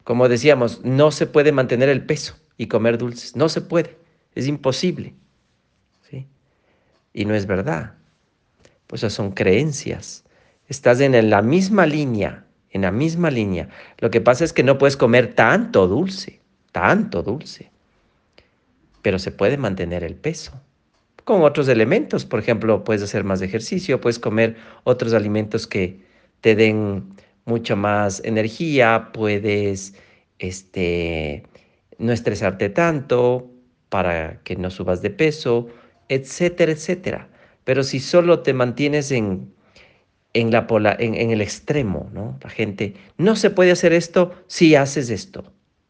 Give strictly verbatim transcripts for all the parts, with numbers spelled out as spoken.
Como decíamos, no se puede mantener el peso y comer dulces. No se puede. Es imposible. ¿Sí? Y no es verdad. Pues esas son creencias. Estás en la misma línea, en la misma línea. Lo que pasa es que no puedes comer tanto dulce, tanto dulce, pero se puede mantener el peso. Con otros elementos, por ejemplo, puedes hacer más ejercicio, puedes comer otros alimentos que te den mucha más energía, puedes este, no estresarte tanto para que no subas de peso, etcétera, etcétera. Pero si solo te mantienes en, en, la pola, en, en el extremo, ¿no? La gente, no se puede hacer esto si haces esto.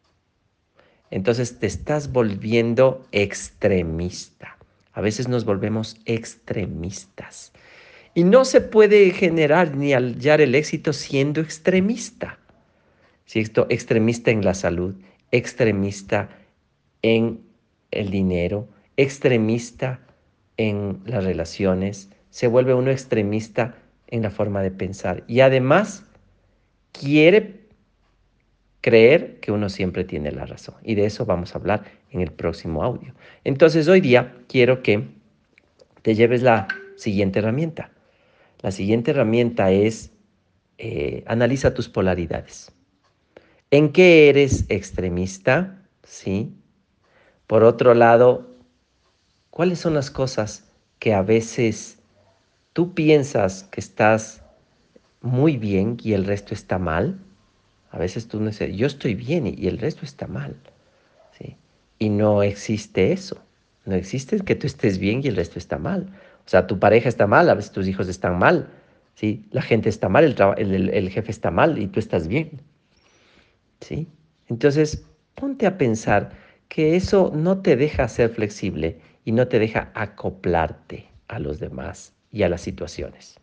Entonces te estás volviendo extremista. A veces nos volvemos extremistas. Y no se puede generar ni hallar el éxito siendo extremista. Si esto, extremista en la salud, extremista en el dinero, extremista en las relaciones, se vuelve uno extremista en la forma de pensar. Y además quiere creer que uno siempre tiene la razón. Y de eso vamos a hablar en el próximo audio. Entonces hoy día quiero que te lleves la siguiente herramienta. La siguiente herramienta es eh, analiza tus polaridades. ¿En qué eres extremista? ¿Sí? Por otro lado, ¿cuáles son las cosas que a veces tú piensas que estás muy bien y el resto está mal? A veces tú no dices, yo estoy bien y el resto está mal. ¿Sí? Y no existe eso. No existe que tú estés bien y el resto está mal. O sea, tu pareja está mal, a veces tus hijos están mal, ¿sí? La gente está mal, el, el, el, el jefe está mal y tú estás bien, ¿sí? Entonces, ponte a pensar que eso no te deja ser flexible y no te deja acoplarte a los demás y a las situaciones.